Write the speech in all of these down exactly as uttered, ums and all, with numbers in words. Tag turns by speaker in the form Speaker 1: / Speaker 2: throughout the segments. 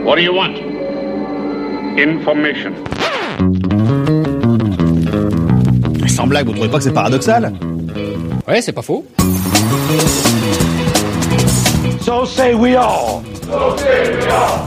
Speaker 1: What do you want? Information.
Speaker 2: Sans blague, vous trouvez pas que c'est paradoxal?
Speaker 3: Ouais, c'est pas faux.
Speaker 1: So say we all. So say we all.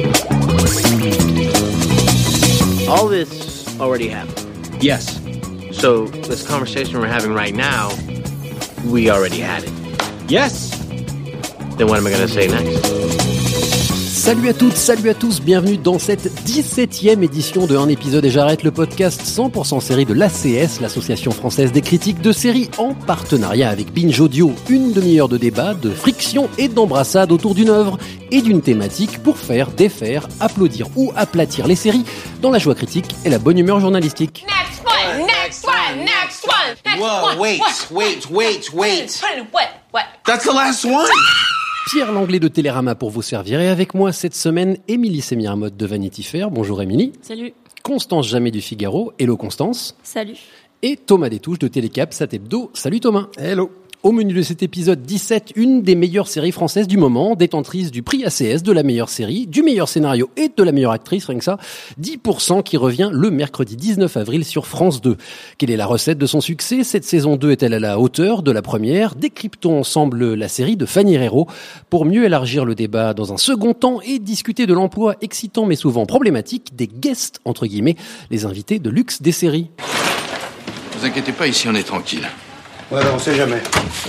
Speaker 4: All this already happened.
Speaker 3: Yes.
Speaker 4: So this conversation we're having right now, we already had it.
Speaker 3: Yes.
Speaker 4: Then what am I going to say next?
Speaker 5: Salut à toutes, salut à tous, bienvenue dans cette dix-septième édition de Un épisode et j'arrête, le podcast cent pour cent série de l'A C S, l'Association française des critiques de séries, en partenariat avec Binge Audio. Une demi-heure de débat, de friction et d'embrassade autour d'une œuvre et d'une thématique pour faire, défaire, applaudir ou aplatir les séries dans la joie critique et la bonne humeur journalistique.
Speaker 6: Next one, next one, next one, next
Speaker 7: Whoa,
Speaker 6: one.
Speaker 7: wait,
Speaker 6: what?
Speaker 7: wait, wait, wait.
Speaker 6: What? What?
Speaker 7: That's the last one.
Speaker 5: Pierre Langlais de Télérama pour vous servir et avec moi cette semaine, Émilie Sémiramotte de Vanity Fair. Bonjour Émilie.
Speaker 8: Salut.
Speaker 5: Constance Jamais du Figaro. Hello Constance.
Speaker 8: Salut.
Speaker 5: Et Thomas Détouche de Télécap, Satebdo. Salut Thomas.
Speaker 2: Hello.
Speaker 5: Au menu de cet épisode dix-sept, une des meilleures séries françaises du moment, détentrice du prix A C S de la meilleure série, du meilleur scénario et de la meilleure actrice, rien que ça, dix pour cent qui revient le mercredi dix-neuf avril sur France deux. Quelle est la recette de son succès? Cette saison deux est-elle à la hauteur de la première? Décryptons ensemble la série de Fanny Herrero pour mieux élargir le débat dans un second temps et discuter de l'emploi excitant mais souvent problématique des guests, entre guillemets, les invités de luxe des séries.
Speaker 9: Ne vous inquiétez pas, ici on est tranquille.
Speaker 10: Ouais, ben on sait jamais.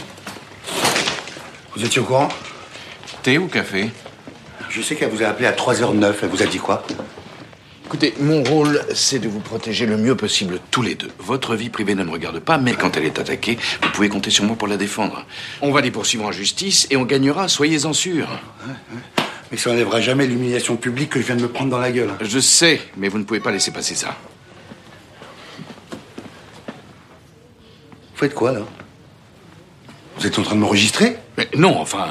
Speaker 10: Vous étiez au courant?
Speaker 9: Thé ou café?
Speaker 10: Je sais qu'elle vous a appelé à trois heures neuf. Elle vous a dit quoi?
Speaker 9: Écoutez, mon rôle, c'est de vous protéger le mieux possible tous les deux. Votre vie privée ne me regarde pas, mais quand elle est attaquée, vous pouvez compter sur moi pour la défendre. On va les poursuivre en justice et on gagnera, soyez-en sûrs.
Speaker 10: Ouais, ouais. Mais ça n'enlèvera jamais l'humiliation publique que je viens de me prendre dans la gueule.
Speaker 9: Je sais, mais vous ne pouvez pas laisser passer ça.
Speaker 10: Vous faites quoi, là? Vous êtes en train de m'enregistrer?
Speaker 9: Mais non, enfin...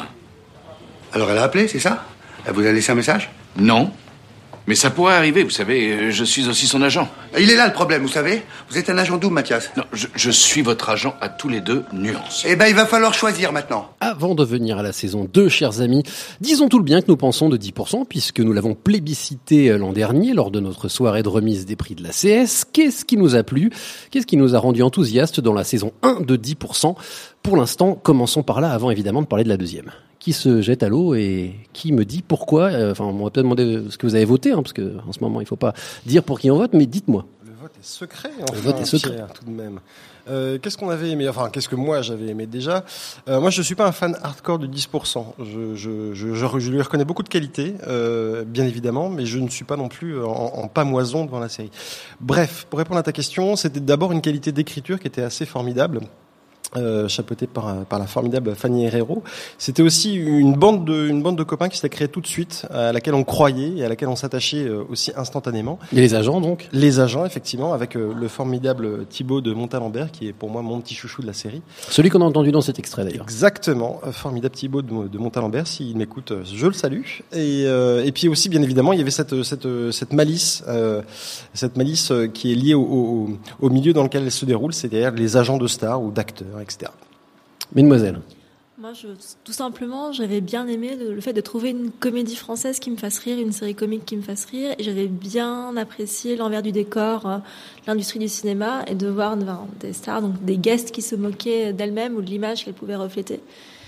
Speaker 10: Alors elle a appelé, c'est ça? Elle vous a laissé un message?
Speaker 9: Non. Mais ça pourrait arriver, vous savez, je suis aussi son agent.
Speaker 10: Il est là le problème, vous savez? Vous êtes un agent double, Mathias.
Speaker 9: Non, je, je suis votre agent à tous les deux, nuance.
Speaker 10: Eh ben, il va falloir choisir maintenant.
Speaker 5: Avant de venir à la saison deux, chers amis, disons tout le bien que nous pensons de dix pour cent, puisque nous l'avons plébiscité l'an dernier lors de notre soirée de remise des prix de l'A C S. Qu'est-ce qui nous a plu? Qu'est-ce qui nous a rendu enthousiastes dans la saison un de dix pour cent? Pour l'instant, commençons par là, avant évidemment de parler de la deuxième. Qui se jette à l'eau et qui me dit pourquoi? euh, Enfin, on va peut-être demander ce que vous avez voté, hein, parce que en ce moment, il ne faut pas dire pour qui on vote, mais dites-moi.
Speaker 2: Le vote est secret, enfin,
Speaker 5: Le vote est secret.
Speaker 2: Pierre, tout de même. Euh, qu'est-ce qu'on avait aimé? Enfin, qu'est-ce que moi j'avais aimé déjà? euh, Moi, je suis pas un fan hardcore de dix pour cent. Je, je, je, je, je lui reconnais beaucoup de qualités, euh, bien évidemment, mais je ne suis pas non plus en, en pamoison devant la série. Bref, pour répondre à ta question, c'était d'abord une qualité d'écriture qui était assez formidable. Euh, chapeauté par, par la formidable Fanny Herrero. C'était aussi une bande de, une bande de copains qui s'était créée tout de suite, à laquelle on croyait et à laquelle on s'attachait aussi instantanément.
Speaker 5: Et les agents, donc? Les
Speaker 2: agents, effectivement, avec le formidable Thibaut de Montalembert, qui est pour moi mon petit chouchou de la série.
Speaker 5: Celui qu'on a entendu dans cet extrait, d'ailleurs.
Speaker 2: Exactement, formidable Thibaut de, de Montalembert, s'il m'écoute, je le salue. Et, euh, et puis aussi, bien évidemment, il y avait cette, cette, cette malice, euh, cette malice qui est liée au, au, au milieu dans lequel elle se déroule, c'est-à-dire les agents de stars ou d'acteurs, et cetera.
Speaker 5: Mesdemoiselles.
Speaker 8: Moi, je, tout simplement, j'avais bien aimé le, le fait de trouver une comédie française qui me fasse rire, une série comique qui me fasse rire, et j'avais bien apprécié l'envers du décor, euh, l'industrie du cinéma, et de voir enfin, des stars, donc des guests qui se moquaient d'elles-mêmes ou de l'image qu'elles pouvaient refléter.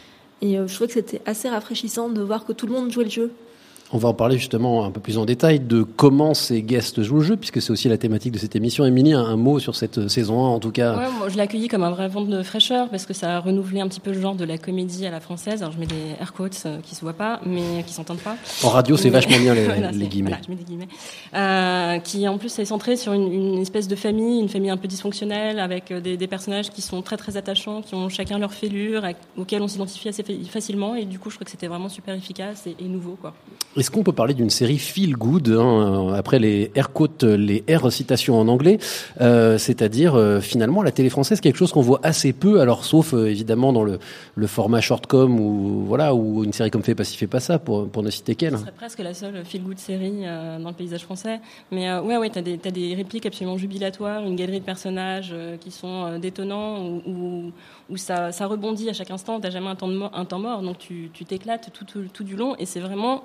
Speaker 8: Et euh, je trouvais que c'était assez rafraîchissant de voir que tout le monde jouait le jeu.
Speaker 5: On va en parler justement un peu plus en détail de comment ces guests jouent le jeu, puisque c'est aussi la thématique de cette émission. Émilie, un, un mot sur cette saison un, en tout cas.
Speaker 8: Ouais, moi, je l'ai accueilli comme un vrai vent de fraîcheur, parce que ça a renouvelé un petit peu le genre de la comédie à la française. Alors je mets des air quotes euh, qui se voient pas, mais qui s'entendent pas.
Speaker 5: En radio, c'est
Speaker 8: mais...
Speaker 5: vachement bien les,
Speaker 8: voilà,
Speaker 5: les guillemets.
Speaker 8: Voilà, je mets des guillemets. Euh, qui en plus est centré sur une, une espèce de famille, une famille un peu dysfonctionnelle, avec des, des personnages qui sont très très attachants, qui ont chacun leur fêlure, auxquels on s'identifie assez facilement. Et du coup, je crois que c'était vraiment super efficace et, et nouveau, quoi.
Speaker 5: Est-ce qu'on peut parler d'une série feel good, hein, après les air quotes, les air citations en anglais, euh, c'est-à-dire euh, finalement la télé française, quelque chose qu'on voit assez peu, alors sauf euh, évidemment dans le, le format shortcom ou voilà, ou une série comme Fais pas ci, fais pas ça, pour, pour ne citer qu'elle.
Speaker 8: Ce serait presque la seule feel good série euh, dans le paysage français, mais euh, ouais ouais, t'as des t'as des répliques absolument jubilatoires, une galerie de personnages euh, qui sont euh, détonnants, où, où, où ça ça rebondit à chaque instant, t'as jamais un temps de mort, un temps mort, donc tu tu t'éclates tout, tout tout du long, et c'est vraiment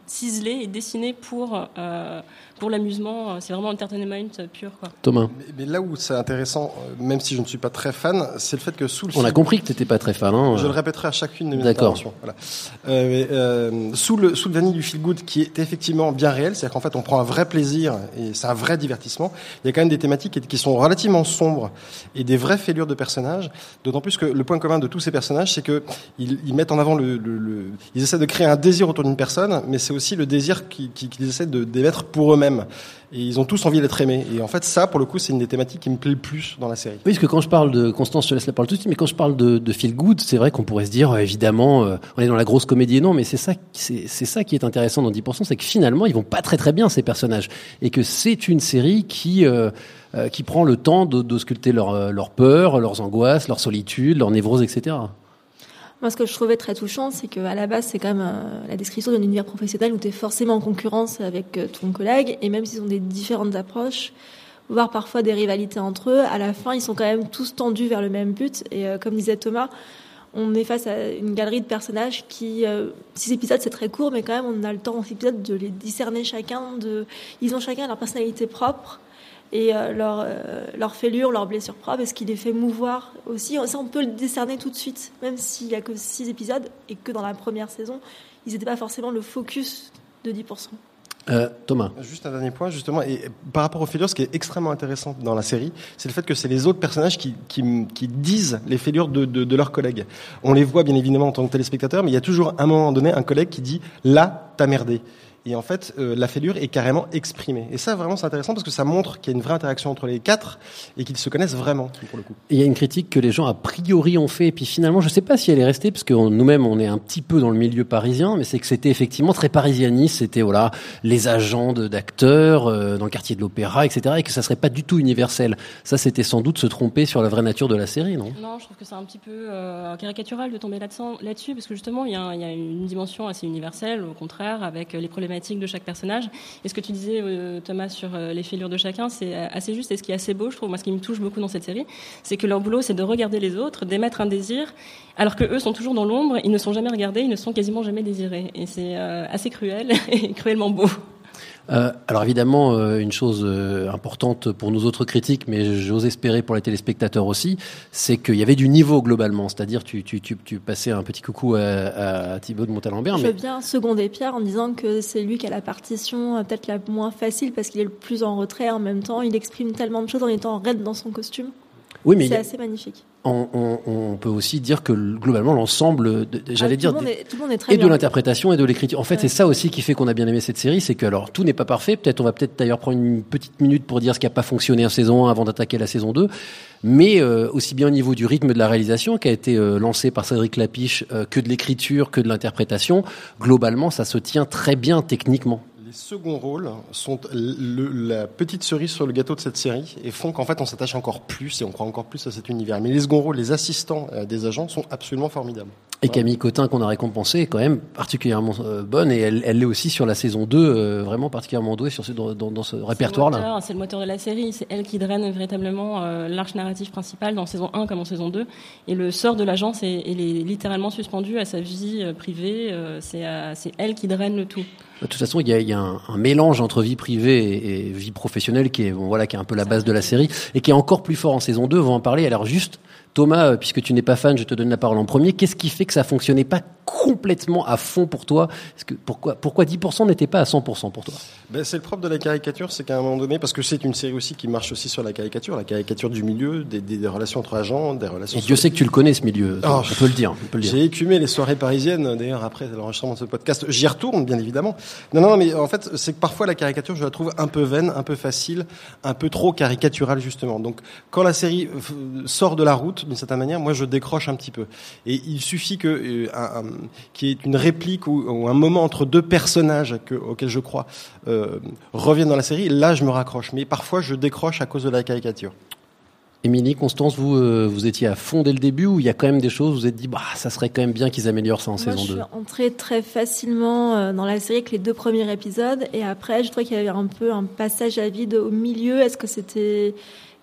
Speaker 11: ciselé et dessiné pour euh, pour l'amusement. C'est vraiment entertainment pur, quoi.
Speaker 5: Thomas.
Speaker 2: Mais, mais là où c'est intéressant, même si je ne suis pas très fan, c'est le fait que sous le
Speaker 5: On
Speaker 2: fil...
Speaker 5: a compris que tu n'étais pas très fan. Hein.
Speaker 2: Je le répéterai à chacune de mes
Speaker 5: D'accord.
Speaker 2: interventions. Voilà. Euh, mais, euh, sous le sous le vernis du feel good, qui est effectivement bien réel, c'est-à-dire qu'en fait on prend un vrai plaisir et c'est un vrai divertissement. Il y a quand même des thématiques qui, qui sont relativement sombres et des vraies fêlures de personnages. D'autant plus que le point commun de tous ces personnages, c'est que ils, ils mettent en avant le, le, le, ils essaient de créer un désir autour d'une personne, mais c'est aussi le désir qu'ils, qu'ils essaient de d'émettre pour eux-mêmes. Et ils ont tous envie d'être aimés. Et en fait, ça, pour le coup, c'est une des thématiques qui me plaît le plus dans la série.
Speaker 5: Oui, parce que quand je parle de Constance, je te laisse la parole tout de suite, mais quand je parle de, de feel good, c'est vrai qu'on pourrait se dire, euh, évidemment, euh, on est dans la grosse comédie. Non, mais c'est ça, c'est, c'est ça qui est intéressant dans dix pour cent, c'est que finalement, ils vont pas très très bien, ces personnages. Et que c'est une série qui, euh, euh, qui prend le temps de, d'ausculter leurs leur peurs, leurs angoisses, leur solitude, leurs névroses, et cetera.
Speaker 8: Moi, ce que je trouvais très touchant, c'est qu'à la base, c'est quand même euh, la description d'un univers professionnel où tu es forcément en concurrence avec euh, ton collègue, et même s'ils ont des différentes approches, voire parfois des rivalités entre eux, à la fin, ils sont quand même tous tendus vers le même but. Et euh, comme disait Thomas, on est face à une galerie de personnages qui, euh, six épisodes, c'est très court, mais quand même, on a le temps, en six épisodes, de les discerner chacun. De... Ils ont chacun leur personnalité propre. Et euh, leur, euh, leur fêlure, leur blessure propre, et ce qui les fait mouvoir aussi. Ça, on peut le décerner tout de suite, même s'il n'y a que six épisodes, et que dans la première saison, ils n'étaient pas forcément le focus de dix pour cent.
Speaker 5: Euh, Thomas.
Speaker 2: Juste un dernier point, justement, et par rapport aux fêlures, ce qui est extrêmement intéressant dans la série, c'est le fait que c'est les autres personnages qui, qui, qui disent les fêlures de, de, de leurs collègues. On les voit bien évidemment en tant que téléspectateurs, mais il y a toujours à un moment donné un collègue qui dit « là, t'as merdé ». Et en fait, euh, la fêlure est carrément exprimée. Et ça, vraiment, c'est intéressant parce que ça montre qu'il y a une vraie interaction entre les quatre et qu'ils se connaissent vraiment, pour le coup.
Speaker 5: Il y a une critique que les gens, a priori, ont fait. Et puis finalement, je ne sais pas si elle est restée, parce que on, nous-mêmes, on est un petit peu dans le milieu parisien, mais c'est que c'était effectivement très parisianiste. C'était, voilà, les agents de, d'acteurs euh, dans le quartier de l'Opéra, et cetera. Et que ça ne serait pas du tout universel. Ça, c'était sans doute se tromper sur la vraie nature de la série, non ?
Speaker 11: Non, je trouve que c'est un petit peu euh, caricatural de tomber là-dessus, là-dessus, parce que justement, il y, a, il y a une dimension assez universelle, au contraire, avec les problématiques de chaque personnage. Et ce que tu disais, euh, Thomas, sur euh, les fêlures de chacun, c'est assez juste. Et ce qui est assez beau, je trouve, moi, ce qui me touche beaucoup dans cette série, c'est que leur boulot, c'est de regarder les autres, d'émettre un désir, alors que eux sont toujours dans l'ombre, ils ne sont jamais regardés, ils ne sont quasiment jamais désirés. Et c'est euh, assez cruel et cruellement beau.
Speaker 5: Euh, alors évidemment, euh, une chose euh, importante pour nous autres critiques, mais j'ose espérer pour les téléspectateurs aussi, c'est qu'il y avait du niveau globalement. C'est-à-dire, tu, tu, tu, tu passais un petit coucou à, à Thibaut de Montalembert.
Speaker 8: Je
Speaker 5: mais...
Speaker 8: veux bien seconder Pierre en disant que c'est lui qui a la partition peut-être la moins facile parce qu'il est le plus en retrait en même temps. Il exprime tellement de choses en étant raide dans son costume.
Speaker 5: Oui, mais
Speaker 8: c'est
Speaker 5: a...
Speaker 8: assez magnifique.
Speaker 5: On, on, on peut aussi dire que globalement l'ensemble, de, j'allais
Speaker 8: ah,
Speaker 5: dire,
Speaker 8: tout le monde est, tout le monde est très
Speaker 5: et
Speaker 8: bien.
Speaker 5: de l'interprétation et de l'écriture. En fait, ouais. C'est ça aussi qui fait qu'on a bien aimé cette série, c'est que alors tout n'est pas parfait. Peut-être on va peut-être d'ailleurs prendre une petite minute pour dire ce qui n'a pas fonctionné en saison un avant d'attaquer la saison deux. Mais euh, aussi bien au niveau du rythme de la réalisation qui a été euh, lancé par Cédric Lapiche, euh, que de l'écriture, que de l'interprétation, globalement ça se tient très bien techniquement.
Speaker 2: Les seconds rôles sont le, la petite cerise sur le gâteau de cette série et font qu'en fait on s'attache encore plus et on croit encore plus à cet univers. Mais les seconds rôles, les assistants euh, des agents sont absolument formidables.
Speaker 5: Et voilà. Camille Cotin qu'on a récompensée est quand même particulièrement euh, bonne et elle, elle l'est aussi sur la saison deux, euh, vraiment particulièrement douée sur ce, dans, dans, dans ce répertoire-là.
Speaker 11: C'est le moteur de la série, c'est elle qui draine véritablement euh, l'arche narrative principale dans saison un comme en saison deux. Et le sort de l'agence est, est littéralement suspendu à sa vie euh, privée, euh, c'est, à, c'est elle qui draine le tout.
Speaker 5: De toute façon, il y a, il y a un, un mélange entre vie privée et, et vie professionnelle qui est, bon, voilà, qui est un peu la base de la série et qui est encore plus fort en saison deux. On va en parler. Alors juste, Thomas, puisque tu n'es pas fan, je te donne la parole en premier. Qu'est-ce qui fait que ça fonctionnait pas complètement à fond pour toi ? Est-ce que, pourquoi, pourquoi dix pour cent n'était pas à cent pour cent pour toi ?
Speaker 2: Ben, c'est le propre de la caricature, c'est qu'à un moment donné, parce que c'est une série aussi qui marche aussi sur la caricature, la caricature du milieu, des, des, des relations entre agents, des relations...
Speaker 5: Et Dieu sait que tu le connais, ce milieu, oh, on peut le dire. On peut le dire.
Speaker 2: J'ai écumé les soirées parisiennes, d'ailleurs, après l'enregistrement de ce podcast. J'y retourne, bien évidemment. Non, non, mais en fait, c'est que parfois la caricature, je la trouve un peu vaine, un peu facile, un peu trop caricaturale, justement. Donc, quand la série sort de la route, d'une certaine manière, moi, je décroche un petit peu. Et il suffit que, euh, un, un, qu'il y ait une réplique ou, ou un moment entre deux personnages que, auxquels je crois euh, reviennent dans la série, là, je me raccroche. Mais parfois, je décroche à cause de la caricature.
Speaker 5: Émilie, Constance, vous, euh, vous étiez à fond dès le début ou il y a quand même des choses, vous vous êtes dit, bah, ça serait quand même bien qu'ils améliorent ça en
Speaker 8: Moi,
Speaker 5: saison
Speaker 8: je
Speaker 5: deux.
Speaker 8: Je suis entrée très facilement euh, dans la série avec les deux premiers épisodes et après, je trouvais qu'il y avait un peu un passage à vide au milieu. Est-ce que c'était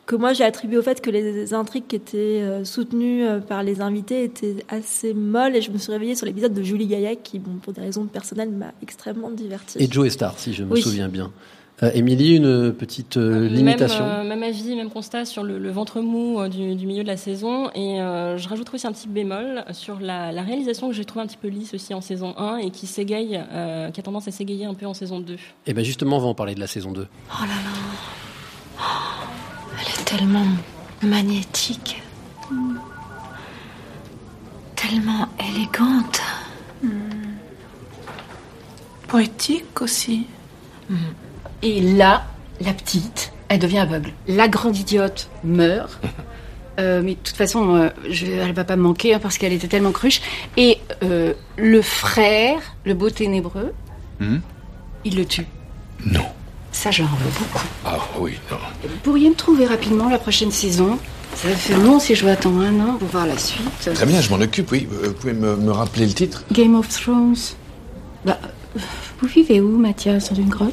Speaker 8: que moi j'ai attribué au fait que les intrigues qui étaient euh, soutenues euh, par les invités étaient assez molles, et je me suis réveillée sur l'épisode de Julie Gaillac qui, bon, pour des raisons personnelles, m'a extrêmement divertie.
Speaker 5: Et Joe Star, si je me
Speaker 8: oui.
Speaker 5: souviens bien. Euh, Émilie, une petite euh, limitation.
Speaker 11: Même, euh, même avis, même constat sur le, le ventre mou euh, du, du milieu de la saison. Et euh, je rajouterai aussi un petit bémol sur la, la réalisation que j'ai trouvé un petit peu lisse aussi en saison un et qui s'égaye, euh, qui a tendance à s'égayer un peu en saison deux.
Speaker 5: Et bien justement, on va en parler de la saison deux.
Speaker 12: Oh là là. Oh, elle est tellement magnétique. Mm. Tellement élégante. Mm.
Speaker 13: Poétique aussi.
Speaker 12: Mm. Et là, la petite, elle devient aveugle. La grande idiote meurt. Euh, mais de toute façon, euh, je, elle va pas me manquer hein, parce qu'elle était tellement cruche. Et euh, le frère, le beau ténébreux,
Speaker 9: mmh.
Speaker 12: il le tue.
Speaker 9: Non.
Speaker 12: Ça, j'en veux beaucoup.
Speaker 9: Ah oui, non.
Speaker 12: Et vous pourriez me trouver rapidement la prochaine saison. Ça fait long si je dois attendre un an pour voir la suite.
Speaker 9: Très bien, je m'en occupe, oui. Vous pouvez me, me rappeler le titre ?
Speaker 12: Game of Thrones. Bah, vous vivez où, Mathias, dans une grotte ?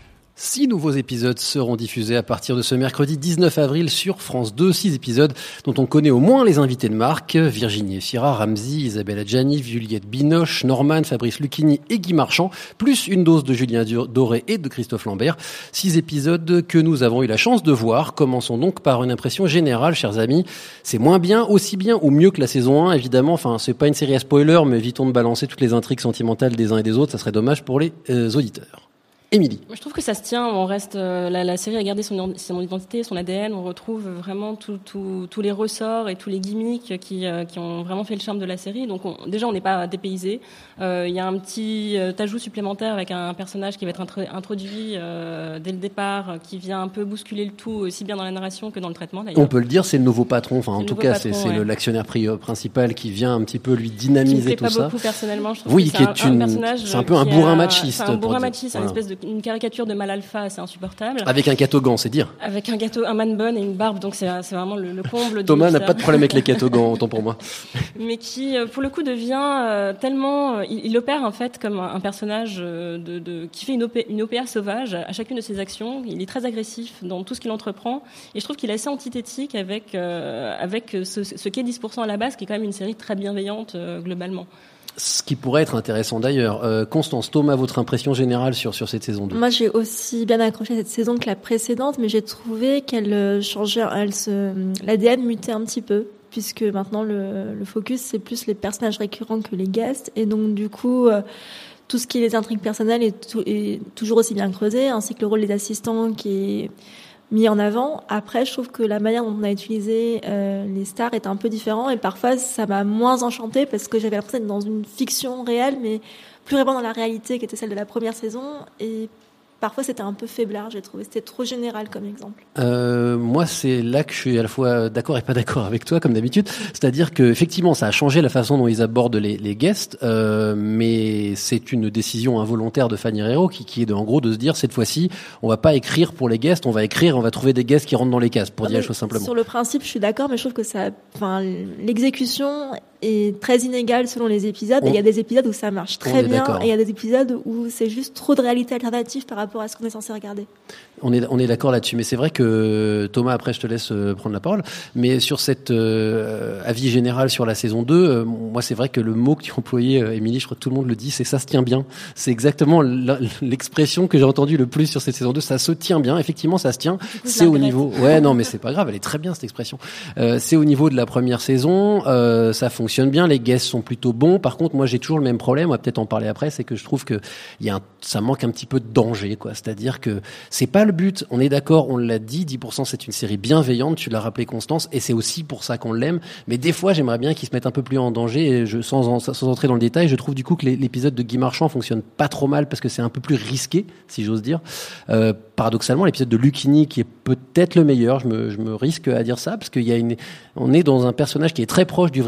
Speaker 5: Six nouveaux épisodes seront diffusés à partir de ce mercredi dix-neuf avril sur France deux. Six épisodes dont on connaît au moins les invités de marque. Virginie Efira, Ramzy, Isabelle Adjani, Juliette Binoche, Norman, Fabrice Lucchini et Guy Marchand, plus une dose de Julien Doré et de Christophe Lambert. Six épisodes que nous avons eu la chance de voir. Commençons donc par une impression générale, chers amis. C'est moins bien, aussi bien ou mieux que la saison un, évidemment. Enfin, c'est pas une série à spoiler, mais évitons de balancer toutes les intrigues sentimentales des uns et des autres. Ça serait dommage pour les euh, auditeurs. Émilie.
Speaker 11: Je trouve que ça se tient, on reste, euh, la, la série a gardé son, son identité, son A D N, on retrouve vraiment tous tout, tout les ressorts et tous les gimmicks qui, euh, qui ont vraiment fait le charme de la série. Donc on, déjà on n'est pas dépaysé. Il euh, y a un petit euh, ajout supplémentaire avec un personnage qui va être intro- introduit euh, dès le départ, qui vient un peu bousculer le tout, aussi bien dans la narration que dans le traitement d'ailleurs.
Speaker 5: On peut le dire, c'est le nouveau patron, enfin en tout cas
Speaker 11: patron,
Speaker 5: c'est, c'est
Speaker 11: ouais.
Speaker 5: le, l'actionnaire pri- principal qui vient un petit peu lui dynamiser tout ça.
Speaker 11: Qui me plaît pas beaucoup personnellement, je trouve
Speaker 5: oui,
Speaker 11: que
Speaker 5: qui
Speaker 11: c'est
Speaker 5: est
Speaker 11: un,
Speaker 5: une,
Speaker 11: un personnage
Speaker 5: c'est un peu un bourrin machiste.
Speaker 11: C'est un bourrin machiste,
Speaker 5: voilà.
Speaker 11: une espèce de une caricature de mal alpha, c'est insupportable.
Speaker 5: Avec un catogan, c'est dire.
Speaker 11: Avec un gâteau, un man bun et une barbe, donc c'est, c'est vraiment le, le comble.
Speaker 5: Thomas
Speaker 11: du
Speaker 5: n'a pas de problème avec les catogans, autant pour moi.
Speaker 11: Mais qui, pour le coup, devient euh, tellement, il, il opère en fait comme un, un personnage de, de qui fait une, opé, une O P A sauvage à chacune de ses actions. Il est très agressif dans tout ce qu'il entreprend, et je trouve qu'il est assez antithétique avec euh, avec ce, ce qu'est dix pour cent à la base, qui est quand même une série très bienveillante euh, globalement.
Speaker 5: Ce qui pourrait être intéressant d'ailleurs. Euh, Constance, Thomas, votre impression générale sur, sur cette saison deux ?
Speaker 8: Moi, j'ai aussi bien accroché à cette saison que la précédente, mais j'ai trouvé qu'elle changeait, elle se, l'A D N mutait un petit peu, puisque maintenant le, le focus, c'est plus les personnages récurrents que les guests, et donc du coup, euh, tout ce qui est les intrigues personnelles est, tout, est toujours aussi bien creusé, ainsi que le rôle des assistants qui est mis en avant. Après, je trouve que la manière dont on a utilisé euh, les stars est un peu différent, et parfois ça m'a moins enchantée parce que j'avais l'impression d'être dans une fiction réelle, mais plus vraiment dans la réalité qui était celle de la première saison, et parfois c'était un peu faiblard, j'ai trouvé. C'était trop général comme exemple.
Speaker 5: Euh, moi, c'est là que je suis à la fois d'accord et pas d'accord avec toi, comme d'habitude. C'est-à-dire que effectivement, ça a changé la façon dont ils abordent les, les guests, euh, mais c'est une décision involontaire de Fanny Herrero qui, qui est de, en gros de se dire cette fois-ci, on va pas écrire pour les guests, on va écrire, on va trouver des guests qui rentrent dans les cases, pour
Speaker 8: non,
Speaker 5: dire les choses simplement.
Speaker 8: Sur le principe, je suis d'accord, mais je trouve que ça, enfin, l'exécution est très inégale selon les épisodes. On... Et il y a des épisodes où ça marche très bien, d'accord. Et il y a des épisodes où c'est juste trop de réalité alternative par rapport à ce qu'on est censé regarder.
Speaker 5: On est, on est d'accord là-dessus, mais c'est vrai que Thomas, après je te laisse prendre la parole, mais sur cet euh, avis général sur la saison deux, euh, moi c'est vrai que le mot que tu employais, euh, Émilie, je crois que tout le monde le dit, c'est ça se tient bien. C'est exactement l'expression que j'ai entendue le plus sur cette saison deux, ça se tient bien, effectivement ça se tient, c'est au niveau... Ouais, non mais c'est pas grave, elle est très bien cette expression. Euh, c'est au niveau de la première saison, euh, ça fonctionne bien, les guests sont plutôt bons, par contre moi j'ai toujours le même problème, on va peut-être en parler après, c'est que je trouve que y a un, ça manque un petit peu de danger, quoi. C'est-à-dire que c'est pas le but, on est d'accord, on l'a dit, dix pour cent c'est une série bienveillante, tu l'as rappelé Constance, et c'est aussi pour ça qu'on l'aime, mais des fois j'aimerais bien qu'ils se mettent un peu plus en danger, et je, sans, en, sans entrer dans le détail, je trouve du coup que l'épisode de Guy Marchand fonctionne pas trop mal, parce que c'est un peu plus risqué, si j'ose dire. Euh, paradoxalement, l'épisode de Lucchini, qui est peut-être le meilleur, je me, je me risque à dire ça, parce qu'il y a une, on est dans un personnage qui est très proche du vrai Lucchini,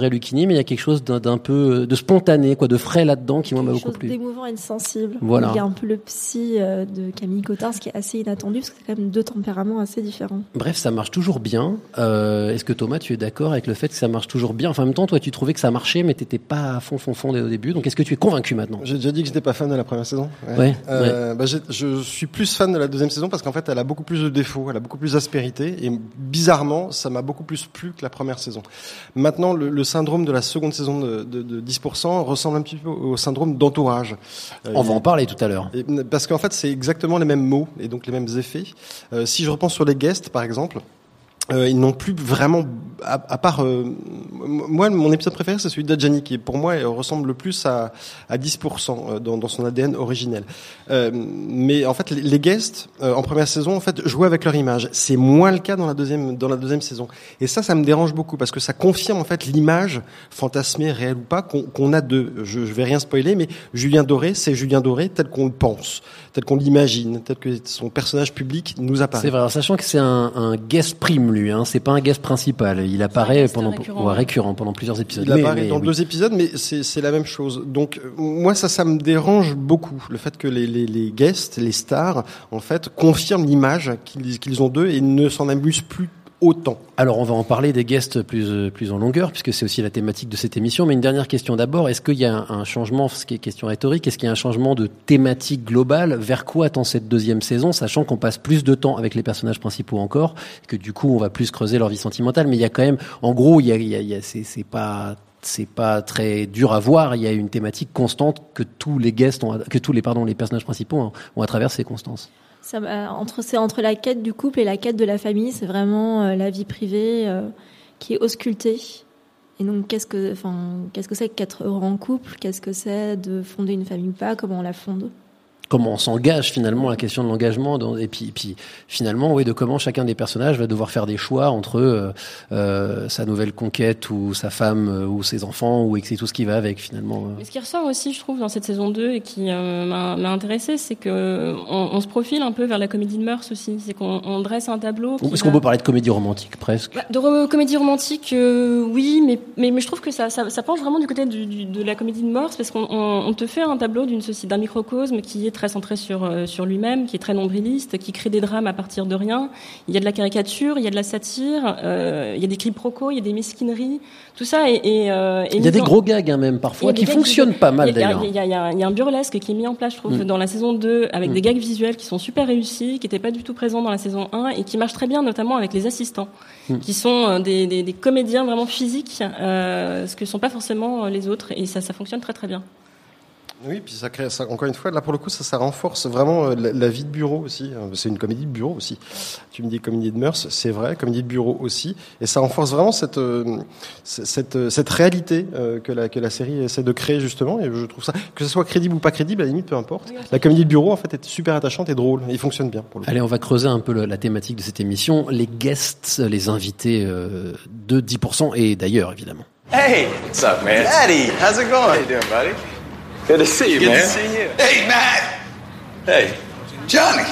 Speaker 5: mais il y a quelque chose d'un, d'un peu de spontané, quoi, de frais là-dedans qui moi m'a beaucoup
Speaker 8: Quelque chose
Speaker 5: plu.
Speaker 8: d'émouvant et de sensible.
Speaker 5: Voilà.
Speaker 8: Il y a un peu le psy euh, de Camille Cotin, ce qui est assez inattendu parce que c'est quand même deux tempéraments assez différents.
Speaker 5: Bref, ça marche toujours bien. Euh, est-ce que Thomas, tu es d'accord avec le fait que ça marche toujours bien? Enfin, en même temps, toi, tu trouvais que ça marchait, mais t'étais pas à fond, fond, fond au début. Donc, est-ce que tu es convaincu maintenant?
Speaker 2: J'ai déjà dit que j'étais pas fan de la première saison.
Speaker 5: Ouais. ouais,
Speaker 2: euh,
Speaker 5: ouais.
Speaker 2: Bah, j'ai, je suis plus fan de la deuxième saison parce qu'en fait, elle a beaucoup plus de défauts, elle a beaucoup plus d'aspérité et bizarrement, ça m'a beaucoup plus plu que la première saison. Maintenant, le, le syndrome de la seconde saison de, de, de dix pour cent ressemble un petit peu au syndrome d'entourage. Euh,
Speaker 5: On va en parler tout à l'heure.
Speaker 2: Et, parce qu'en fait, c'est exactement les mêmes mots et donc les mêmes effets. Euh, si je repense sur les guests, par exemple, Euh, ils n'ont plus vraiment, à, à part, euh, moi, mon épisode préféré, c'est celui d'Adjani, qui pour moi ressemble le plus à, à dix pour cent dans, dans son A D N originel. Euh, mais en fait, les, les guests euh, en première saison, en fait, jouaient avec leur image. C'est moins le cas dans la deuxième, dans la deuxième saison. Et ça, ça me dérange beaucoup parce que ça confirme en fait l'image fantasmée, réelle ou pas, qu'on, qu'on a de. Je, je vais rien spoiler, mais Julien Doré, c'est Julien Doré tel qu'on le pense, tel qu'on l'imagine, tel que son personnage public nous apparaît.
Speaker 5: C'est vrai, alors, sachant que c'est un, un guest prime, lui, hein, c'est pas un guest principal. Il apparaît pendant récurrent. Ouais, récurrent pendant plusieurs épisodes.
Speaker 2: Il
Speaker 5: mais,
Speaker 2: apparaît
Speaker 5: mais,
Speaker 2: dans
Speaker 5: oui.
Speaker 2: deux épisodes, mais c'est, c'est la même chose. Donc moi, ça, ça me dérange beaucoup, le fait que les, les, les guests, les stars, en fait, confirment l'image qu'ils, qu'ils ont d'eux et ne s'en amusent plus autant.
Speaker 5: Alors, on va en parler des guests plus plus en longueur, puisque c'est aussi la thématique de cette émission. Mais une dernière question d'abord. Est-ce qu'il y a un, un changement, ce qui est question rhétorique, est-ce qu'il y a un changement de thématique globale? Vers quoi tend cette deuxième saison, sachant qu'on passe plus de temps avec les personnages principaux encore, et que du coup, on va plus creuser leur vie sentimentale. Mais il y a quand même, en gros, il y a, il y a, il y a c'est, c'est pas... c'est pas très dur à voir. Il y a une thématique constante que tous les guests ont, que tous les pardon les personnages principaux ont, ont à travers ces constances.
Speaker 8: Ça, euh, entre, c'est entre la quête du couple et la quête de la famille, c'est vraiment euh, la vie privée euh, qui est auscultée. Et donc, qu'est-ce que, enfin, qu'est-ce que c'est qu'être heureux en couple? Qu'est-ce que c'est de fonder une famille ou pas? Comment on la fonde?
Speaker 5: Comment on s'engage finalement, la question de l'engagement, dans, et puis, et puis finalement, oui, de comment chacun des personnages va devoir faire des choix entre euh, euh, sa nouvelle conquête ou sa femme euh, ou ses enfants ou et c'est tout ce qui va avec finalement.
Speaker 11: Mais ce qui ressort aussi, je trouve, dans cette saison deux et qui euh, m'a, m'a intéressé, c'est que on, on se profile un peu vers la comédie de mœurs aussi. C'est qu'on on dresse un tableau.
Speaker 5: Est-ce
Speaker 11: va...
Speaker 5: qu'on peut parler de comédie romantique presque?
Speaker 11: Bah, de re- comédie romantique, euh, oui, mais, mais mais je trouve que ça ça, ça penche vraiment du côté du, du, de la comédie de mœurs parce qu'on on, on te fait un tableau d'une société, d'un microcosme qui est très centré sur euh, sur lui-même, qui est très nombriliste, qui crée des drames à partir de rien. Il y a de la caricature, il y a de la satire, euh, il y a des quiproquos, il y a des mesquineries, tout ça. Et, et, euh, et
Speaker 5: il y a des gros gags hein, même parfois qui fonctionnent qui... pas mal
Speaker 11: il y a,
Speaker 5: d'ailleurs.
Speaker 11: Il y, a, il, y a, il y a un burlesque qui est mis en place, je trouve, mm. dans la saison deux, avec mm. des gags visuels qui sont super réussis, qui n'étaient pas du tout présents dans la saison un et qui marchent très bien, notamment avec les assistants, mm. qui sont des, des, des comédiens vraiment physiques, euh, ce que ne sont pas forcément les autres, et ça, ça fonctionne très très bien.
Speaker 2: Oui, puis ça crée, ça, encore une fois, là pour le coup, ça, ça renforce vraiment euh, la, la vie de bureau aussi. C'est une comédie de bureau aussi. Tu me dis comédie de mœurs, c'est vrai, comédie de bureau aussi, et ça renforce vraiment cette euh, cette cette réalité euh, que la que la série essaie de créer justement. Et je trouve ça, que ce soit crédible ou pas crédible, à la limite, peu importe. Oui, la comédie de bureau en fait est super attachante et drôle. Et il fonctionne bien pour le coup.
Speaker 5: Allez, on va creuser un peu le, la thématique de cette émission, les guests, les invités euh, de dix pour cent et d'ailleurs évidemment.
Speaker 13: Hey, what's up, man? Daddy, how's it going? How you doing, buddy? Good to see you, Good man. Good to see you.
Speaker 7: Hey, Matt.
Speaker 13: Hey.
Speaker 7: Johnny.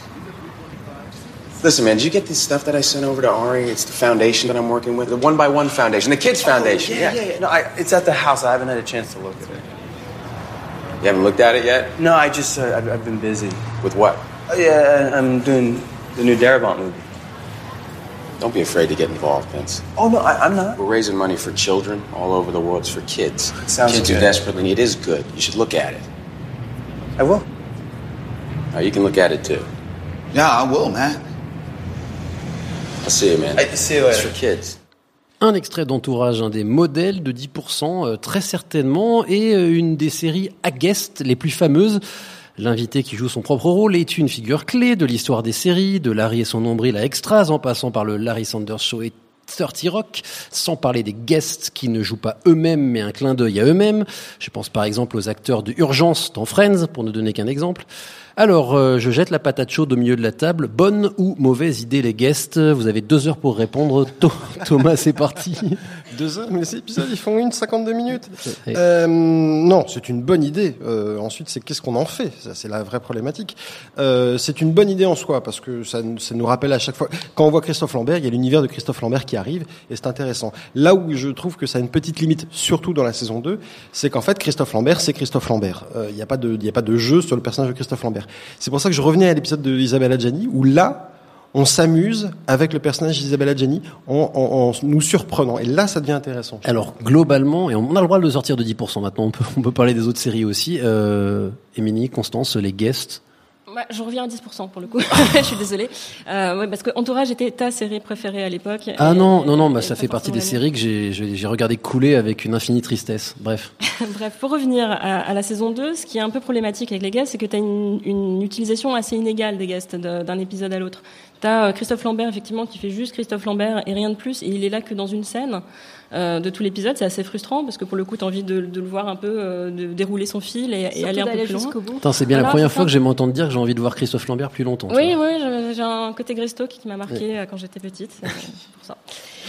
Speaker 13: Listen, man, did you get this stuff that I sent over to Ari? It's the foundation that I'm working with, the One by One Foundation, the Kids Foundation.
Speaker 14: Oh, yeah, yeah, yeah. No, I, it's at the house. I haven't had a chance to look at it.
Speaker 13: You haven't looked at it yet?
Speaker 14: No, I just, uh, I've, I've been busy.
Speaker 13: With what?
Speaker 14: Oh, yeah, I'm doing the new Darabont movie.
Speaker 13: Don't be afraid to get involved, Vince.
Speaker 14: Oh, no, I, I'm not.
Speaker 13: We're raising money for children all over the world. It's for kids.
Speaker 14: It sounds
Speaker 13: kids
Speaker 14: good.
Speaker 13: who desperately need it. It is good. You should look at it.
Speaker 14: I will.
Speaker 13: Oh, you can look at it, too.
Speaker 7: Yeah, I will, Matt.
Speaker 13: I'll see you, man.
Speaker 14: I, see you later.
Speaker 13: It's for kids.
Speaker 5: Un extrait d'Entourage, un des modèles de dix pour cent, euh, très certainement, et euh, une des séries à guest les plus fameuses. L'invité qui joue son propre rôle est une figure clé de l'histoire des séries, de Larry et son nombril à Extras, en passant par le Larry Sanders Show et trente Rock, sans parler des guests qui ne jouent pas eux-mêmes, mais un clin d'œil à eux-mêmes. Je pense par exemple aux acteurs de Urgence dans Friends, pour ne donner qu'un exemple. Alors, euh, je jette la patate chaude au milieu de la table. Bonne ou mauvaise idée, les guests? Vous avez deux heures pour répondre. Thomas, c'est parti.
Speaker 2: Deux heures, mais ces épisodes, ils font une cinquante-deux minutes. Euh, non, c'est une bonne idée. Euh, ensuite, c'est qu'est-ce qu'on en fait? Ça, c'est la vraie problématique. Euh, c'est une bonne idée en soi, parce que ça, ça nous rappelle à chaque fois... Quand on voit Christophe Lambert, il y a l'univers de Christophe Lambert qui arrive, et c'est intéressant. Là où je trouve que ça a une petite limite, surtout dans la saison deux, c'est qu'en fait, Christophe Lambert, c'est Christophe Lambert. Il euh, n'y a pas de, il y a pas de jeu sur le personnage de Christophe Lambert. C'est pour ça que je revenais à l'épisode de Isabelle Adjani, où là, on s'amuse avec le personnage d'Isabelle Adjani en, en, en nous surprenant. Et là, ça devient intéressant.
Speaker 5: Alors, globalement, et on a le droit de sortir de dix pour cent maintenant, on peut, on peut parler des autres séries aussi. Euh, Émilie, Constance, les guests.
Speaker 11: Ouais, je reviens à dix pour cent pour le coup. Je suis désolée. Euh, ouais, parce que Entourage était ta série préférée à l'époque.
Speaker 5: Ah
Speaker 11: et,
Speaker 5: non, non, non, bah,
Speaker 11: et
Speaker 5: ça fait partie des
Speaker 11: l'année.
Speaker 5: séries que j'ai, j'ai, j'ai regardé couler avec une infinie tristesse. Bref.
Speaker 11: Bref, pour revenir à, à la saison deux, ce qui est un peu problématique avec les guests, c'est que tu as une, une utilisation assez inégale des guests de, d'un épisode à l'autre. Tu as Christophe Lambert, effectivement, qui fait juste Christophe Lambert et rien de plus, et il est là que dans une scène euh, de tout l'épisode. C'est assez frustrant, parce que pour le coup, tu as envie de, de le voir un peu, euh, de dérouler son fil et, et aller un peu plus loin.
Speaker 5: Attends, c'est bien
Speaker 11: Voilà,
Speaker 5: la première
Speaker 11: c'est
Speaker 5: fois
Speaker 11: ça.
Speaker 5: que j'ai m'entendre dire que j'ai envie de voir Christophe Lambert plus longtemps.
Speaker 11: Oui, oui, j'ai, j'ai un côté Greystock qui m'a marqué
Speaker 5: Oui.
Speaker 11: euh, quand j'étais petite, c'est c'est pour ça.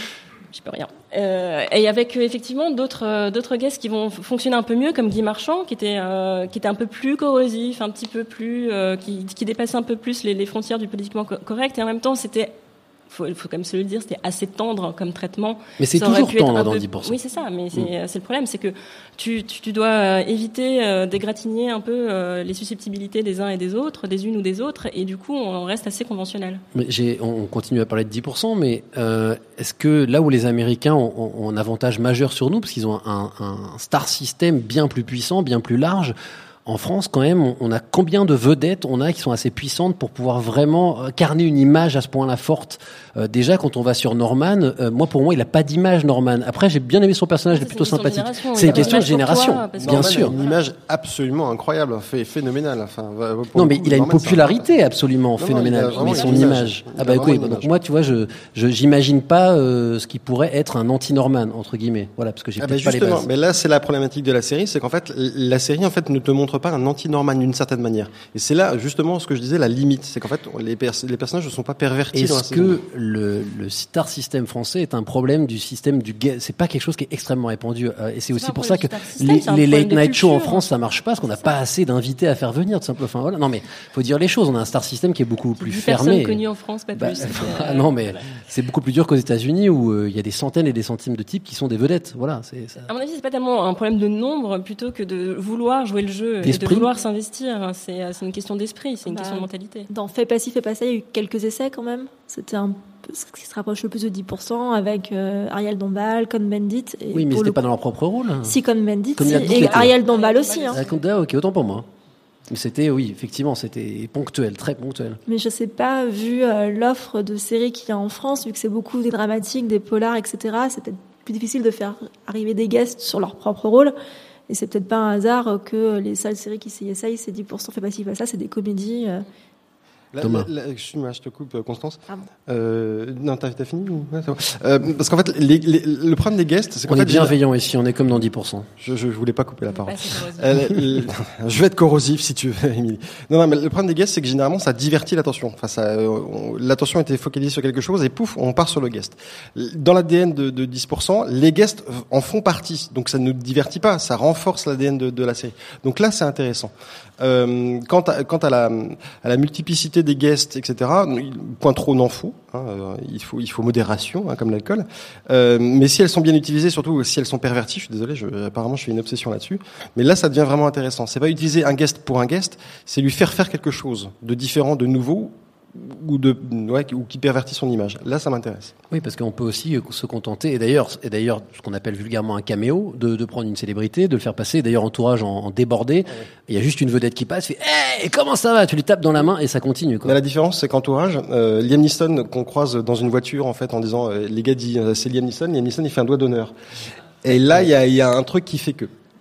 Speaker 11: J'y peux rien. Euh, et avec euh, effectivement d'autres euh, d'autres guests qui vont f- fonctionner un peu mieux, comme Guy Marchand, qui était euh, qui était un peu plus corrosif, un petit peu plus euh, qui qui dépassait un peu plus les, les frontières du politiquement co- correct, et en même temps c'était faut, faut quand même se le dire, c'était assez tendre comme traitement.
Speaker 5: Mais c'est
Speaker 11: Ça aurait
Speaker 5: toujours
Speaker 11: pu être
Speaker 5: tendre
Speaker 11: un
Speaker 5: dans
Speaker 11: peu-
Speaker 5: dix pour cent.
Speaker 11: Oui, c'est ça, mais c'est,
Speaker 5: Mm.
Speaker 11: c'est le problème, c'est que tu, tu, tu dois euh, éviter euh, d'égratigner un peu euh, les susceptibilités des uns et des autres, des unes ou des autres, et du coup, on reste assez conventionnel.
Speaker 5: Mais j'ai, on continue à parler de dix pour cent, mais euh, est-ce que là où les Américains ont, ont, ont un avantage majeur sur nous, parce qu'ils ont un, un star system bien plus puissant, bien plus large, en France, quand même, on, on a combien de vedettes on a qui sont assez puissantes pour pouvoir vraiment incarner une image à ce point-là forte? euh, Déjà, quand on va sur Norman, euh, moi, pour moi, il a pas d'image, Norman. Après, j'ai bien aimé son personnage, il est plutôt sympathique. C'est une question de génération, bien
Speaker 2: Norman
Speaker 5: sûr.
Speaker 2: a une image absolument incroyable, fait phénoménale. Enfin, pour
Speaker 5: Non,
Speaker 2: le
Speaker 5: mais
Speaker 2: coup,
Speaker 5: il a une
Speaker 2: Norman, c'est
Speaker 5: popularité absolument
Speaker 2: Non, non,
Speaker 5: phénoménale,
Speaker 2: il a vraiment
Speaker 5: mais son
Speaker 2: une image.
Speaker 5: image.
Speaker 2: Il
Speaker 5: Ah
Speaker 2: a
Speaker 5: bah
Speaker 2: vraiment
Speaker 5: écoute,
Speaker 2: une
Speaker 5: donc
Speaker 2: image.
Speaker 5: moi, tu vois, je, je j'imagine pas euh, ce qui pourrait être un anti-Norman entre guillemets. Voilà, parce que j'ai
Speaker 2: Ah bah
Speaker 5: peut-être pas les
Speaker 2: justement,
Speaker 5: bases.
Speaker 2: mais là c'est la problématique de la série, c'est qu'en fait la série en fait ne te montre pas un anti-Norman d'une certaine manière. Et c'est là justement ce que je disais, la limite, c'est qu'en fait les, pers- les personnages ne sont pas pervertis dans la
Speaker 5: Est-ce
Speaker 2: saison deux.
Speaker 5: que le, le star system français est un problème du système du gay? C'est pas quelque chose qui est extrêmement répandu, euh, et c'est aussi
Speaker 11: pas un
Speaker 5: pour ça que
Speaker 11: problème du star system,
Speaker 5: les,
Speaker 11: c'est un
Speaker 5: les
Speaker 11: problème
Speaker 5: late
Speaker 11: de
Speaker 5: night shows en
Speaker 11: culture.
Speaker 5: France ça marche pas parce qu'on n'a pas assez d'invités à faire venir, tout simplement. Enfin voilà, non mais faut dire les choses. On a un star system qui est beaucoup plus
Speaker 11: dix
Speaker 5: fermé.
Speaker 11: personnes connues en France, pas
Speaker 5: Bah,
Speaker 11: plus. C'est,
Speaker 5: ah
Speaker 11: euh,
Speaker 5: non mais c'est beaucoup plus dur qu'aux États-Unis où euh, il y a des centaines et des centimes de types qui sont des vedettes. Voilà, c'est ça.
Speaker 11: À mon avis, c'est pas tellement un problème de nombre plutôt que de vouloir jouer le jeu et de
Speaker 5: D'esprit.
Speaker 11: vouloir s'investir. C'est, c'est une question d'esprit, c'est une
Speaker 8: Bah,
Speaker 11: question de mentalité.
Speaker 8: Dans Fais pas ci, fais pas ça, il y a eu quelques essais quand même. C'était un peu ce qui se rapproche le plus de dix pour cent avec euh, Ariel Dombal, Cohn-Bendit. Et
Speaker 5: Oui, mais
Speaker 8: pour
Speaker 5: c'était
Speaker 8: le
Speaker 5: pas
Speaker 8: coup-
Speaker 5: dans leur propre rôle.
Speaker 8: Si, Cohn-Bendit, si,
Speaker 5: Cohn-Bendit
Speaker 8: et
Speaker 5: l'était.
Speaker 8: Ariel Dombal aussi. Hein.
Speaker 5: Ah, ah, ok, autant pour moi. Mais c'était, oui, effectivement, c'était ponctuel, très ponctuel.
Speaker 8: Mais je sais pas, vu euh, l'offre de séries qu'il y a en France, vu que c'est beaucoup des dramatiques, des polars, et cetera, c'est peut-être plus difficile de faire arriver des guests sur leur propre rôle. Et c'est peut-être pas un hasard que les seules séries qui s'y essayent, c'est dix pour cent, fait pas ci, fait pas ça, c'est des comédies. euh.
Speaker 2: Là,
Speaker 5: Thomas.
Speaker 2: là, là, excuse-moi, je te coupe, euh, Constance.
Speaker 8: Pardon.
Speaker 2: Euh, non, t'as, t'as fini ou- ouais, c'est bon. euh, Parce qu'en fait, les, les, le problème des guests, c'est qu'en
Speaker 5: On
Speaker 2: fait,
Speaker 5: est bienveillant ici, on est comme dans dix pour cent.
Speaker 2: Je, je, je voulais pas couper la parole.
Speaker 11: Pas assez corrosif.
Speaker 2: Euh, le- le- je vais être corrosif si tu veux, Émilie. Non, non, mais le problème des guests, c'est que généralement, ça divertit l'attention. Enfin, ça, euh, on- l'attention était focalisée sur quelque chose et pouf, on part sur le guest. Dans l'A D N de, de dix pour cent, les guests en font partie. Donc, ça ne divertit pas, ça renforce l'A D N de, de la série. Donc là, c'est intéressant. Euh, quant à, quant à la, à la multiplicité des guests, et cetera, point trop n'en faut. Hein, euh, il faut, il faut modération, hein, comme l'alcool. Euh, mais si elles sont bien utilisées, surtout si elles sont perverties, je suis désolé, je, apparemment, je fais une obsession là-dessus. Mais là, ça devient vraiment intéressant. C'est pas utiliser un guest pour un guest, c'est lui faire faire quelque chose de différent, de nouveau, ou de, ouais, ou qui pervertit son image. Là, ça m'intéresse.
Speaker 5: Oui, parce qu'on peut aussi euh, se contenter, et d'ailleurs, et d'ailleurs, ce qu'on appelle vulgairement un caméo, de, de prendre une célébrité, de le faire passer, d'ailleurs, entourage en, en débordé. Il y a juste une vedette qui passe, fait, hey, comment ça va? Tu lui tapes dans la main et ça continue, quoi.
Speaker 2: Mais la différence, c'est qu'entourage, euh, Liam Neeson, qu'on croise dans une voiture, en fait, en disant, euh, les gars disent, euh, c'est Liam Neeson, Liam Neeson, il fait un doigt d'honneur. Et là, il y a, il y a un truc qui fait que.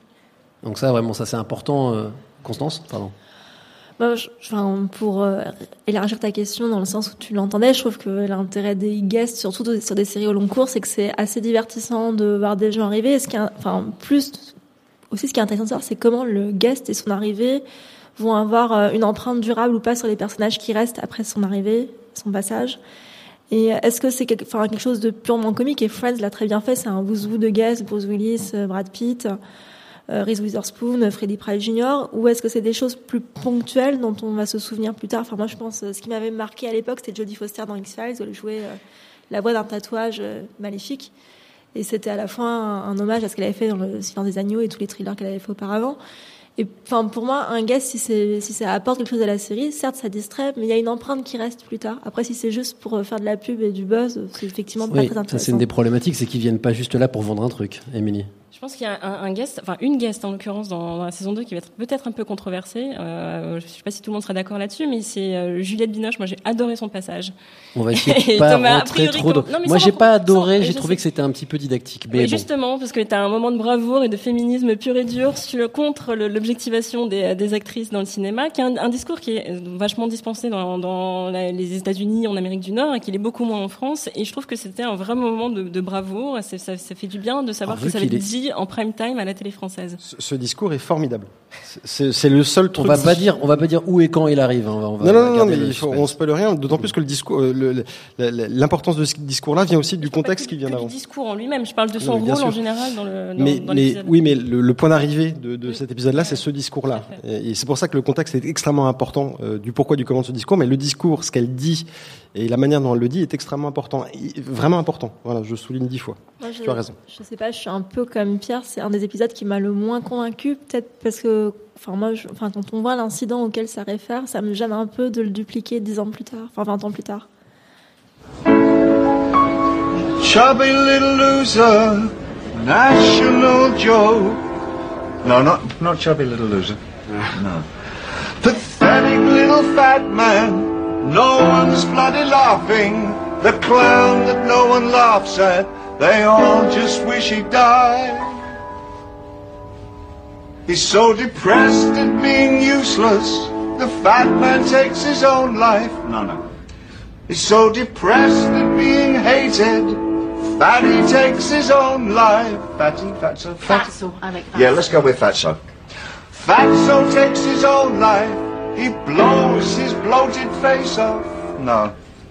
Speaker 5: Donc ça, vraiment, ça, c'est important. euh, Constance, pardon.
Speaker 8: Bah, je- enfin, pour euh, élargir ta question dans le sens où tu l'entendais, je trouve que l'intérêt des guests, surtout de- sur des séries au long cours, c'est que c'est assez divertissant de voir des gens arriver. Et ce qui est, enfin, plus aussi, ce qui est intéressant de savoir, c'est comment le guest et son arrivée vont avoir euh, une empreinte durable ou pas sur les personnages qui restent après son arrivée, son passage. Et est-ce que c'est quelque, enfin, quelque chose de purement comique? Et Friends l'a très bien fait, c'est un who's-who de guests, Bruce Willis, Brad Pitt, euh, Reese Witherspoon, Freddie Prinze Junior Ou est-ce que c'est des choses plus ponctuelles dont on va se souvenir plus tard? Enfin, moi, je pense, ce qui m'avait marqué à l'époque, c'était Jodie Foster dans X-Files, où elle jouait euh, la voix d'un tatouage euh, maléfique. Et c'était à la fois un, un hommage à ce qu'elle avait fait dans Le Silence des Agneaux et tous les thrillers qu'elle avait fait auparavant. Et enfin, pour moi, un guest, si, c'est, si ça apporte quelque chose à la série, certes, ça distrait, mais il y a une empreinte qui reste plus tard. Après, si c'est juste pour faire de la pub et du buzz, c'est effectivement pas
Speaker 5: oui,
Speaker 8: très intéressant.
Speaker 5: Ça, c'est une des problématiques, c'est qu'ils viennent pas juste là pour vendre un truc, Émilie.
Speaker 11: Je pense qu'il y a un, un guest, enfin une guest en l'occurrence dans, dans la saison deux qui va être peut-être un peu controversée. Euh, je ne sais pas si tout le monde sera d'accord là-dessus, mais c'est euh, Juliette Binoche. Moi, j'ai adoré son passage.
Speaker 5: On va essayer de pas
Speaker 11: Thomas,
Speaker 5: rentrer trop. Dans...
Speaker 11: Non,
Speaker 5: Moi, j'ai
Speaker 11: sans,
Speaker 5: pas adoré.
Speaker 11: sans,
Speaker 5: j'ai trouvé
Speaker 11: sais.
Speaker 5: que c'était un petit peu didactique. Mais
Speaker 11: oui,
Speaker 5: bon.
Speaker 11: Justement, parce que tu as un moment de bravoure et de féminisme pur et dur sur, contre le, l'objectivation des, des actrices dans le cinéma, qui est un, un discours qui est vachement dispensé dans, dans la, les États-Unis, en Amérique du Nord, et qui l'est beaucoup moins en France. Et je trouve que c'était un vrai moment de, de bravoure. Ça, ça, ça fait du bien de savoir
Speaker 5: Alors,
Speaker 11: que ça va être
Speaker 5: est...
Speaker 11: dit en prime time à la télé française.
Speaker 2: Ce, ce discours est formidable. C'est, c'est le seul truc.
Speaker 5: On va pas dire, on va pas dire où et quand il arrive. Hein. On va
Speaker 2: non, non, non, mais
Speaker 5: le
Speaker 2: il faut, on spoil rien. D'autant plus que le discours, le, le, le, l'importance de ce discours-là vient aussi du contexte
Speaker 11: que,
Speaker 2: qui vient d'avant.
Speaker 11: Le discours en lui-même. Je parle de son
Speaker 2: oui,
Speaker 11: rôle
Speaker 2: sûr.
Speaker 11: en général dans le. Dans,
Speaker 2: mais,
Speaker 11: dans
Speaker 2: mais
Speaker 11: l'épisode.
Speaker 2: oui, mais le, le point d'arrivée de, de
Speaker 11: oui.
Speaker 2: cet épisode-là, c'est ce discours-là. Et, et c'est pour ça que le contexte est extrêmement important euh, du pourquoi du comment de ce discours. Mais le discours, ce qu'elle dit et la manière dont elle le dit est extrêmement important, vraiment important. Voilà, je souligne dix fois.
Speaker 8: Moi, je,
Speaker 2: tu as raison.
Speaker 8: Je sais pas, je suis un peu comme Pierre. C'est un des épisodes qui m'a le moins convaincu, peut-être parce que, enfin moi, je, enfin quand on voit l'incident auquel ça réfère, ça me gêne un peu de le dupliquer dix ans plus tard, enfin vingt ans plus tard.
Speaker 15: Chubby little loser, national joke. No, not not chubby little loser. No. Pathetic little fat man. No one's bloody laughing. The clown that no one laughs at. They all just wish he died. He's so depressed at being useless. The fat man takes his own life. No, no. He's so depressed at being hated. Fatty takes his own life. Fatty, Fatso, Fatty.
Speaker 12: Fatso, avec Fatso.
Speaker 15: Yeah, let's go with Fatso. Fatso takes his own life. He blows his bloated face off. No.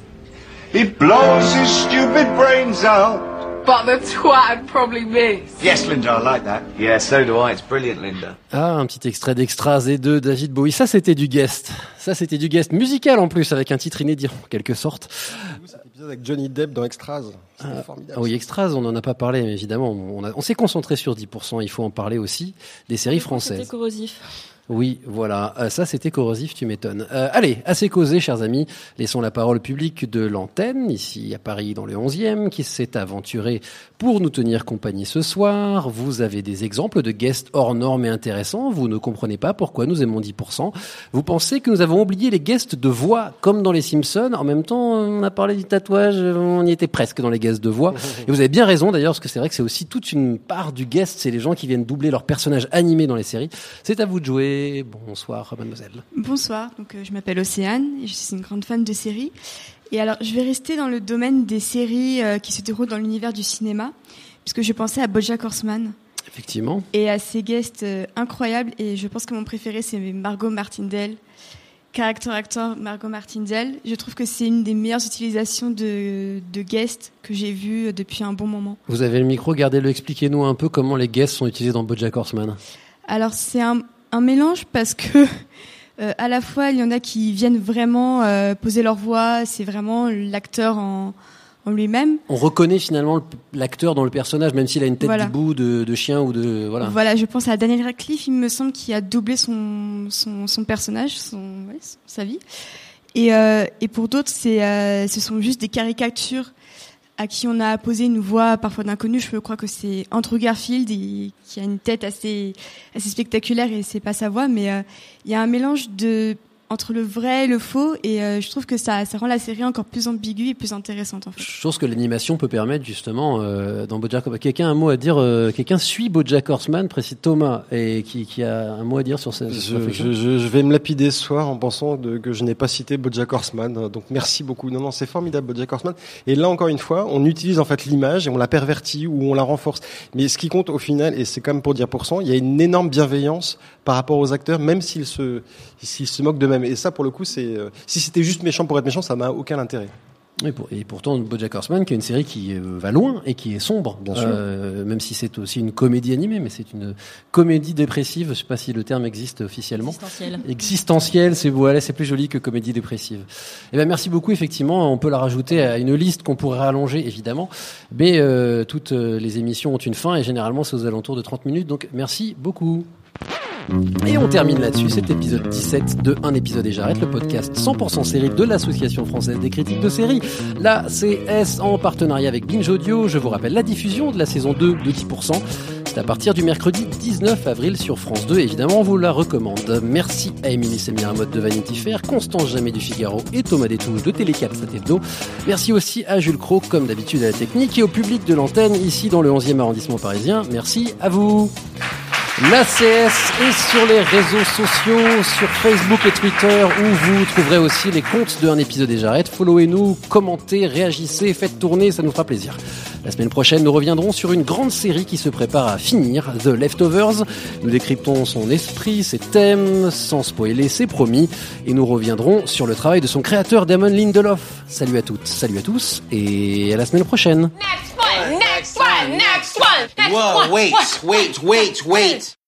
Speaker 15: He blows his stupid brains out.
Speaker 6: But the twat I'd probably miss.
Speaker 15: Yes, Linda, I like that.
Speaker 14: Yeah, so do I. It's brilliant, Linda.
Speaker 5: Ah, un petit extrait d'Extras et de David Bowie. Ça, c'était du guest. Ça, c'était du guest musical en plus, avec un titre inédit en quelque sorte.
Speaker 2: Cet épisode avec Johnny Depp dans Extras, c'était
Speaker 5: ah,
Speaker 2: formidable.
Speaker 5: Oui, Extras, on n'en a pas parlé, mais évidemment. On, a, on s'est concentré sur dix pour cent. Il faut en parler aussi des séries françaises.
Speaker 11: C'était corrosif.
Speaker 5: Oui, voilà. Euh, ça, c'était corrosif, tu m'étonnes. Euh, allez, assez causé, chers amis. Laissons la parole au public de l'antenne, ici à Paris, dans le onzième, qui s'est aventuré pour nous tenir compagnie ce soir. Vous avez des exemples de guests hors normes et intéressants. Vous ne comprenez pas pourquoi nous aimons dix pour cent. Vous pensez que nous avons oublié les guests de voix, comme dans les Simpsons. En même temps, on a parlé du tatouage, on y était presque dans les guests de voix. Et vous avez bien raison, d'ailleurs, parce que c'est vrai que c'est aussi toute une part du guest. C'est les gens qui viennent doubler leurs personnages animés dans les séries. C'est à vous de jouer. Bonsoir, mademoiselle.
Speaker 16: Bonsoir, donc, euh, je m'appelle Océane et je suis une grande fan de séries. Et alors, je vais rester dans le domaine des séries euh, qui se déroulent dans l'univers du cinéma, puisque je pensais à BoJack Horseman.
Speaker 5: Effectivement.
Speaker 16: Et à ses guests euh, incroyables. Et je pense que mon préféré, c'est Margot Martindale. Character actor Margot Martindale. Je trouve que c'est une des meilleures utilisations de, de guests que j'ai vues depuis un bon moment.
Speaker 5: Vous avez le micro, gardez-le, expliquez-nous un peu comment les guests sont utilisés dans BoJack Horseman.
Speaker 16: Alors, c'est un... un mélange parce que euh, à la fois il y en a qui viennent vraiment euh, poser leur voix, c'est vraiment l'acteur en, en lui-même.
Speaker 5: On reconnaît finalement l'acteur dans le personnage, même s'il a une tête
Speaker 16: voilà.
Speaker 5: d'hibou, de, de chien ou de voilà.
Speaker 16: Voilà, je pense à Daniel Radcliffe, il me semble, qui a doublé son son, son personnage, son ouais, sa vie. Et euh, et pour d'autres, c'est euh, ce sont juste des caricatures à qui on a posé une voix parfois d'inconnu. Je crois que c'est Andrew Garfield, et, qui a une tête assez assez spectaculaire et c'est pas sa voix, mais il euh, y a un mélange de entre le vrai et le faux, et euh, je trouve que ça, ça rend la série encore plus ambiguë et plus intéressante en fait.
Speaker 5: Je pense que l'animation peut permettre justement euh, dans BoJack. Quelqu'un a un mot à dire. Euh, quelqu'un suit BoJack Horseman, précise Thomas, et qui, qui a un mot à dire sur cette
Speaker 2: je,
Speaker 5: réflexion.
Speaker 2: je, je, je vais me lapider ce soir en pensant de, que je n'ai pas cité BoJack Horseman. Donc merci beaucoup. Non, non, c'est formidable BoJack Horseman. Et là encore une fois, on utilise en fait l'image et on la pervertit ou on la renforce. Mais ce qui compte au final, et c'est quand même pour dire pour cent, il y a une énorme bienveillance par rapport aux acteurs, même s'ils se s'ils se moquent d'eux-mêmes. Et ça, pour le coup, c'est euh, si c'était juste méchant pour être méchant, ça n'a aucun intérêt.
Speaker 5: Et, pour, et pourtant, BoJack Horseman, qui est une série qui euh, va loin et qui est sombre,
Speaker 2: bien sûr.
Speaker 5: Euh, même si c'est aussi une comédie animée, mais c'est une comédie dépressive. Je sais pas si le terme existe officiellement.
Speaker 11: Existentielle.
Speaker 5: Existentielle, c'est voilà, c'est plus joli que comédie dépressive. Eh ben, merci beaucoup. Effectivement, on peut la rajouter à une liste qu'on pourrait rallonger, évidemment. Mais euh, toutes les émissions ont une fin et généralement c'est aux alentours de trente minutes. Donc, merci beaucoup. Et on termine là-dessus cet épisode dix-sept de Un épisode et j'arrête, le podcast cent pour cent série de l'Association française des critiques de séries, la C S, en partenariat avec Binge Audio. Je vous rappelle la diffusion de la saison deux de dix pour cent. C'est à partir du mercredi dix-neuf avril sur France deux. Évidemment, on vous la recommande. Merci à Émilie Semiramotte de Vanity Fair, Constance Jamais du Figaro et Thomas Détouche de Télécap Saint-Hebdo. Merci aussi à Jules Cros, comme d'habitude à la technique, et au public de l'antenne, ici dans le onzième arrondissement parisien. Merci à vous. La C S est sur les réseaux sociaux, sur Facebook et Twitter, où vous trouverez aussi les comptes de Un épisode et j'arrête. Followez-nous, commentez, réagissez, faites tourner, ça nous fera plaisir. La semaine prochaine, nous reviendrons sur une grande série qui se prépare à finir, The Leftovers. Nous décryptons son esprit, ses thèmes, sans spoiler, c'est promis. Et nous reviendrons sur le travail de son créateur, Damon Lindelof. Salut à toutes, salut à tous, et à la semaine prochaine.
Speaker 6: Next one, next one, next one, next
Speaker 17: Whoa,
Speaker 6: one.
Speaker 17: wait, wait, wait, wait.